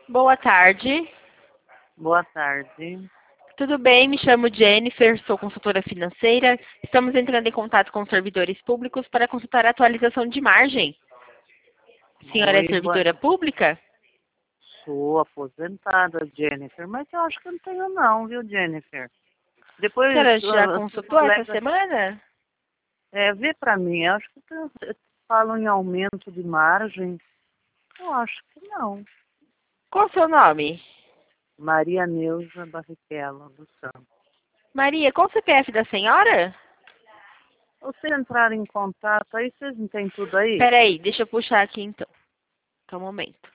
Boa tarde. Boa tarde. Tudo bem? Me chamo Jennifer, sou consultora financeira. Estamos entrando em contato com servidores públicos para consultar a atualização de margem. A senhora é Oi, servidora pública? sou aposentada, Jennifer, mas eu acho que eu não tenho não, viu, Jennifer? A Depois, senhora já os consultou essa colegas, semana? vê pra mim, eu acho que falam em aumento de margem, eu acho que não. Qual o seu nome? Maria Neuza Barrichello dos Santos. Maria, qual o CPF da senhora? Você entrar em contato, aí vocês não têm tudo aí? Peraí, deixa eu puxar aqui então. Só um momento.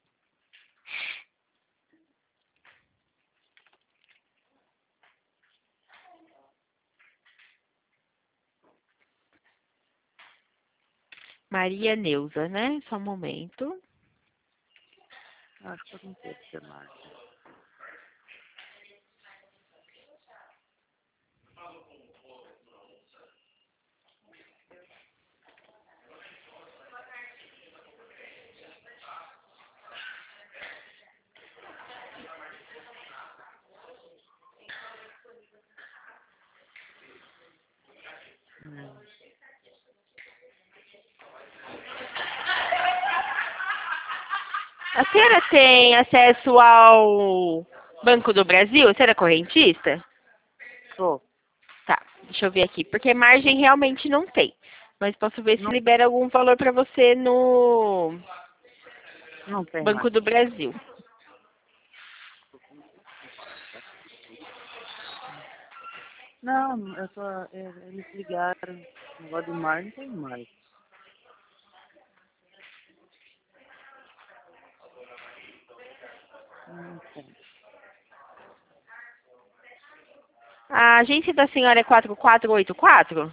Maria Neuza, né? Só um momento. Acho que eu não sei ser margem. A senhora tem acesso ao Banco do Brasil? A senhora é correntista? Sou. Tá, deixa eu ver aqui. Porque margem realmente não tem. Mas posso ver se Não, libera algum valor para você no não tem Banco mais. do Brasil. Não, eles ligaram, negócio de mar não tem mais. Não tem. A agência da senhora é 4484?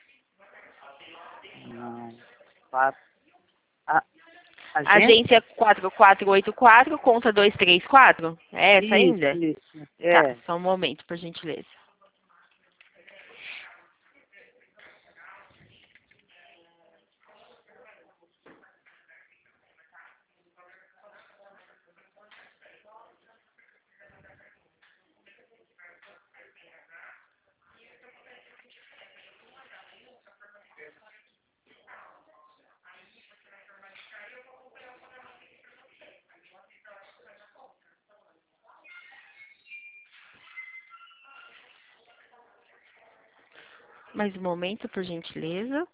Não. Quatro. A gente? Agência 4484, conta 234? É essa ainda? Isso. Tá, É. só um momento, por gentileza. Mais um momento, por gentileza.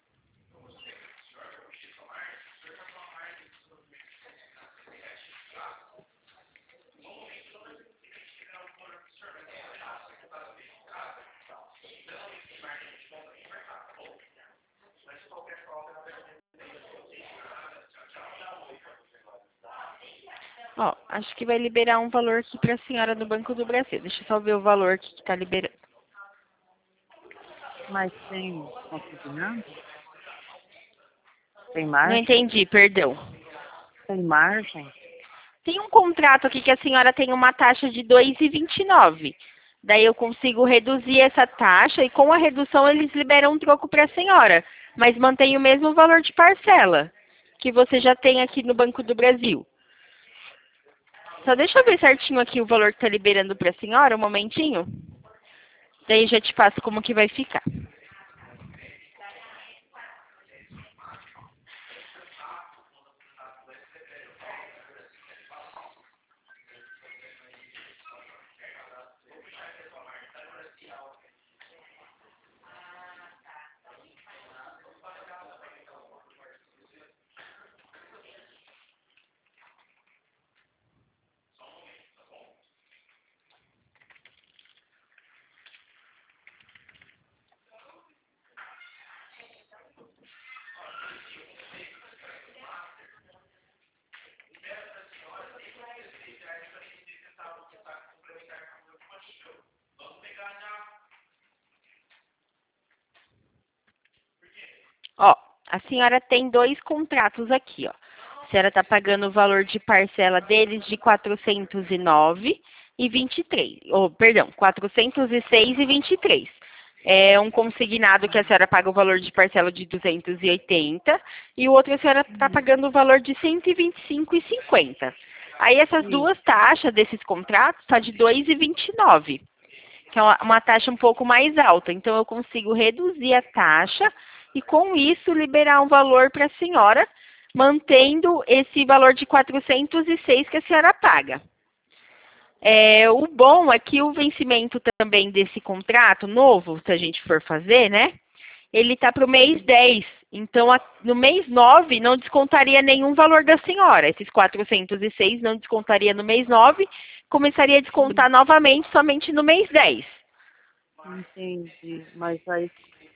Ó, acho que vai liberar um valor aqui para a senhora no Banco do Brasil. Deixa eu só ver o valor que está liberando. Mas tem consignado? Tem Não margem? entendi, perdão. Tem margem? Tem um contrato aqui que a senhora tem uma taxa de 2,29. Daí eu consigo reduzir essa taxa e com a redução eles liberam um troco para a senhora. Mas mantém o mesmo valor de parcela que você já tem aqui no Banco do Brasil. Só deixa eu ver certinho aqui o valor que está liberando para a senhora, um momentinho. Daí já te passo como que vai ficar. Ó, a senhora tem dois contratos aqui, ó. A senhora está pagando o valor de parcela deles de 409,23. Perdão, 406,23. É um consignado que a senhora paga o valor de parcela de 280 e o outro a senhora está pagando o valor de 125,50. Aí essas Sim. duas taxas desses contratos tá de 2,29, que é uma taxa um pouco mais alta. Então eu consigo reduzir a taxa e com isso liberar um valor para a senhora, mantendo esse valor de 406 que a senhora paga. O bom é que o vencimento também desse contrato novo, se a gente for fazer, né? Ele está para o mês 10. Então, no mês 9, não descontaria nenhum valor da senhora. Esses 406 não descontaria no mês 9, começaria a descontar novamente somente no mês 10. Entendi. Mas aí,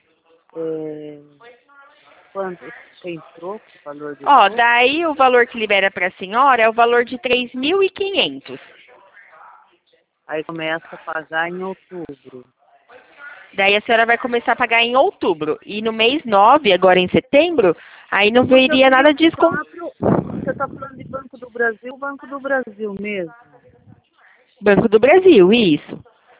quanto tem troco, o valor de Ó, troco? daí o valor que libera para a senhora é o valor de 3.500. Aí começa a pagar em outubro. Daí a senhora vai começar a pagar em outubro. E no mês 9, agora em setembro, aí não Porque eu viria tenho nada o de desconto. próprio... Você está falando de Banco do Brasil mesmo. Banco do Brasil, isso.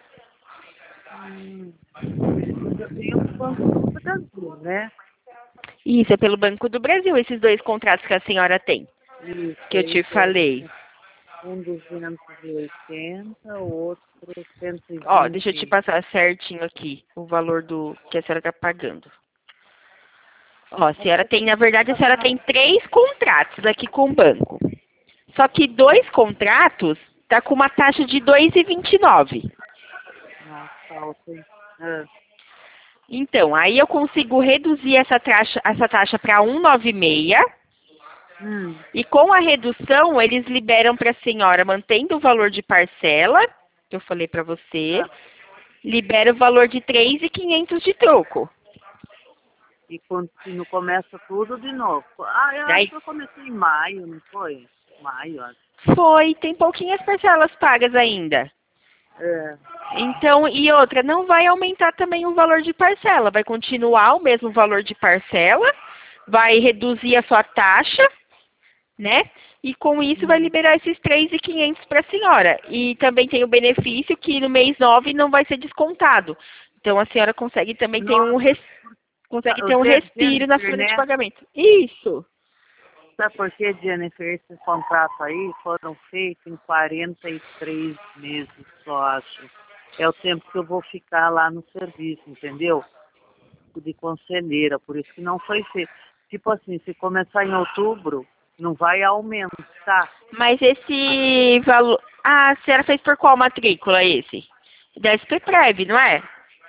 Porque eu tenho o Banco do Brasil, né? Isso, é pelo Banco do Brasil, esses dois contratos que a senhora tem, Isso, que eu aí te falei. um 280, o outro Ó, deixa eu te 120. passar certinho aqui o valor do que a senhora está pagando. Ó, a senhora tem, na verdade, a senhora tem 3 contratos aqui com o banco. Só que 2 contratos tá com uma taxa de 2,29. Ah, falta. Ah, Então, aí eu consigo reduzir essa taxa para 1,96 e com a redução eles liberam para a senhora, mantendo o valor de parcela, que eu falei para você, ah. libera o valor de 3.500 de troco. E continua, começa tudo de novo. Ah, eu acho Daí que eu comecei em maio, não foi? Maio, acho. foi, tem pouquinhas parcelas pagas ainda. É. Então, e outra, não vai aumentar também o valor de parcela, vai continuar o mesmo valor de parcela, vai reduzir a sua taxa, né? E com isso vai liberar esses 3.500 para a senhora. E também tem o benefício que no mês 9 não vai ser descontado. Então a senhora consegue também ter Nossa, consegue o ter um respiro na Jennifer, folha de né? pagamento. Isso. Sabe por que, Jennifer, esses contratos aí foram feitos em 43 meses só, acho. É o tempo que eu vou ficar lá no serviço, entendeu? De conselheira, por isso que não foi feito. Tipo assim, se começar em outubro, não vai aumentar. Mas esse valor. Ah, a senhora fez por qual matrícula esse? Da SPPrev, não é?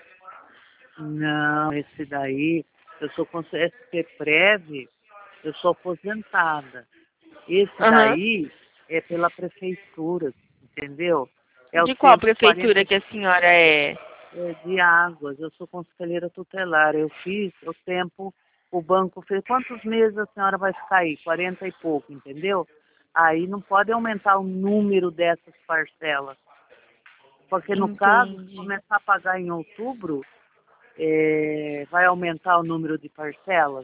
Não, esse daí, eu sou com SPPrev, eu sou aposentada. Esse Aham. daí é pela prefeitura, entendeu? É o De qual tempo prefeitura que a senhora é? de águas, eu sou conselheira tutelar. Eu fiz o tempo, o banco fez. Quantos meses a senhora vai ficar aí? 40 e pouco, entendeu? Aí não pode aumentar o número dessas parcelas. Porque no caso, se Entendi. começar a pagar em outubro, vai aumentar o número de parcelas,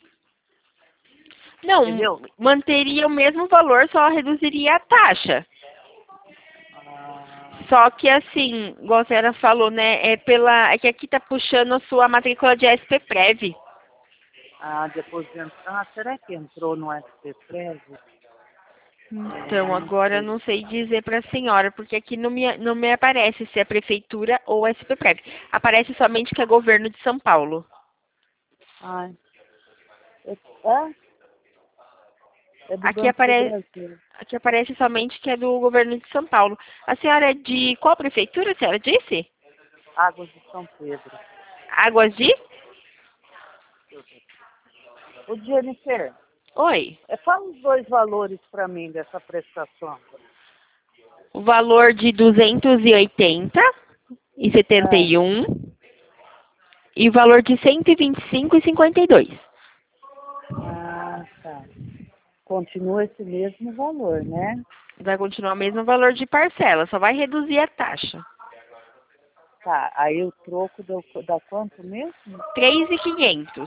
Não, entendeu? manteria o mesmo valor, só reduziria a taxa. Ah, Só que assim, igual a senhora falou, né? É que aqui tá puxando a sua matrícula de SPPrev. de aposentadoria. Ah, será que entrou no SPPrev? Então, Não agora eu sei. não sei dizer para a senhora, porque aqui não me aparece se é prefeitura ou SPPrev. Aparece somente que é governo de São Paulo. Ai, é, é é do Aqui Banco do aparece, Brasil. aqui aparece somente que é do governo de São Paulo. A senhora é de qual prefeitura, a senhora disse? Águas de São Pedro. Águas de? O Jennifer, Oi. fala os dois valores para mim dessa prestação. O valor de 280,71 e o valor de 125,52. Tá. Continua esse mesmo valor, né? Vai continuar o mesmo valor de parcela, só vai reduzir a taxa. Tá, aí o troco dá quanto mesmo? 3.500.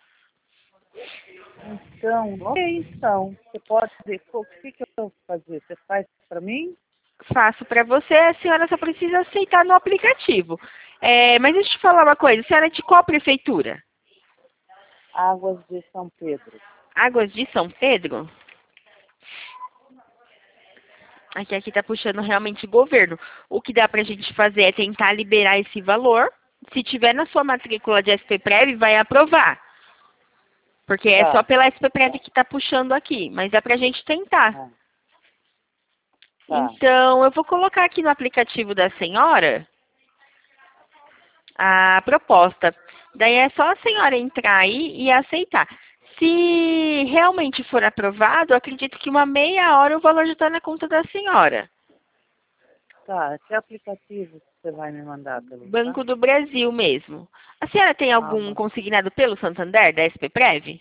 Então, ok, então. Você pode dizer, o que eu vou fazer? Você faz para mim? Faço para você, a senhora só precisa aceitar no aplicativo. Mas deixa eu te falar uma coisa, a senhora é de qual prefeitura? Águas de São Pedro. Águas de São Pedro? Aqui está puxando realmente o governo. O que dá para a gente fazer é tentar liberar esse valor. Se tiver na sua matrícula de SPPrev, vai aprovar. Porque é só Tá. pela SPPrev que está puxando aqui. Mas é para a gente tentar. Ah, tá. Então, eu vou colocar aqui no aplicativo da senhora a proposta. Daí é só a senhora entrar aí e aceitar. Se realmente for aprovado, eu acredito que uma meia hora o valor já está na conta da senhora. Tá, que aplicativo que você vai me mandar pelo Banco do Brasil mesmo. A senhora tem algum bom. consignado pelo Santander, da SPPrev?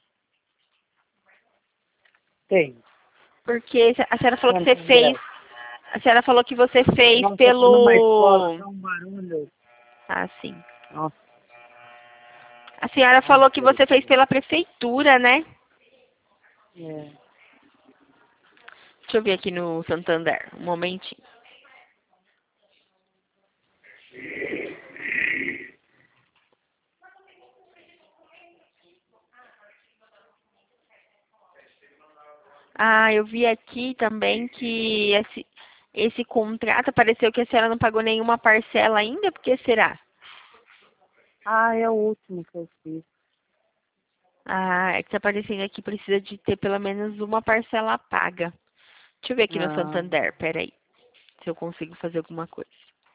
Tem. Porque a senhora falou que você fez. Santander. A senhora falou que você fez Nossa, eu tô numa escola, pelo. tá um barulho. Ah, sim. Nossa, A senhora ai, falou que Deus. você fez pela prefeitura, né? É. Deixa eu ver aqui no Santander. Um momentinho. Ah, eu vi aqui também que esse contrato apareceu que a senhora não pagou nenhuma parcela ainda. Por que será? Ah, é o último que eu fiz. Ah, é que tá aparecendo aqui, precisa de ter pelo menos uma parcela paga. Deixa eu ver aqui no Ah, Santander, peraí. Se eu consigo fazer alguma coisa.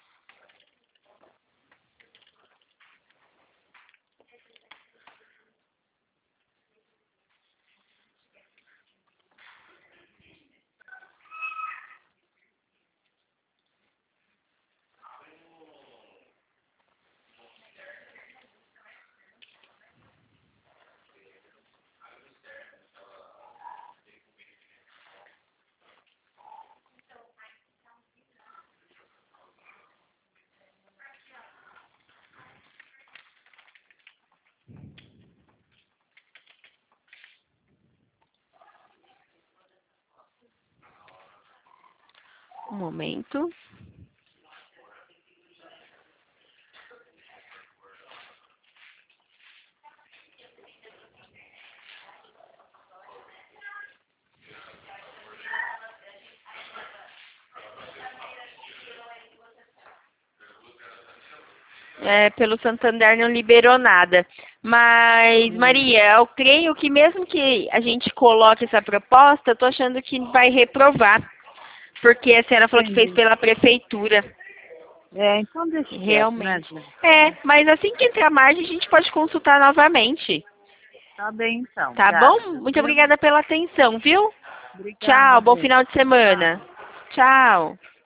Um momento. É, pelo Santander não liberou nada. Mas, Maria, eu creio que mesmo que a gente coloque essa proposta, eu tô achando que vai reprovar. Porque a senhora falou que fez entendi. pela prefeitura. É, então deixa quieto, né, Realmente. Dina? É, mas assim que entrar a margem, a gente pode consultar novamente. Tá bem, então. Tá bom? Obrigada, Muito viu? obrigada pela atenção, viu? Obrigada, Tchau, bom gente. final de semana. Tchau. Tchau.